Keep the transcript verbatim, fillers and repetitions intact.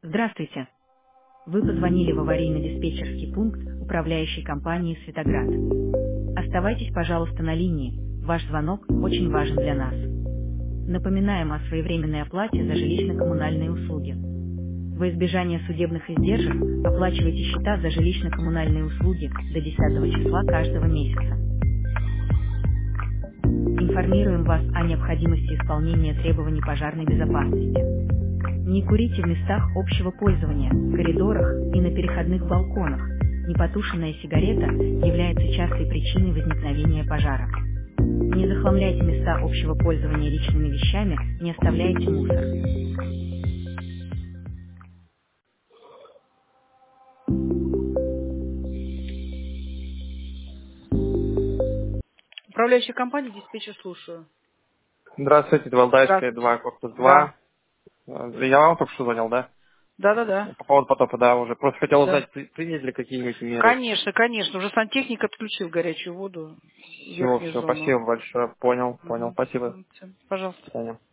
Здравствуйте. Вы позвонили в аварийно-диспетчерский пункт управляющей компании «Светоград». Оставайтесь, пожалуйста, на линии. Ваш звонок очень важен для нас. Напоминаем о своевременной оплате за жилищно-коммунальные услуги. Во избежание судебных издержек оплачивайте счета за жилищно-коммунальные услуги до десятого числа каждого месяца. Информируем вас о необходимости исполнения требований пожарной безопасности. Не курите в местах общего пользования, коридорах и на переходных балконах. Непотушенная сигарета является частой причиной возникновения пожара. Не захламляйте места общего пользования личными вещами, не оставляйте мусор. Управляющая компания, диспетчер, слушаю. Здравствуйте, это Валдайская, Здравствуйте. два, корпус Да. два. Э, Я вам только что звонил, да? Да-да-да. По поводу потопа, да, уже. Просто хотел Да. узнать, при- приняли ли какие-нибудь меры. Конечно, конечно. Уже сантехник отключил горячую воду в Все, верхнюю все, зону. спасибо большое. Понял, понял. Мгм. Спасибо. Мгм. Всё. Пожалуйста. До свидания.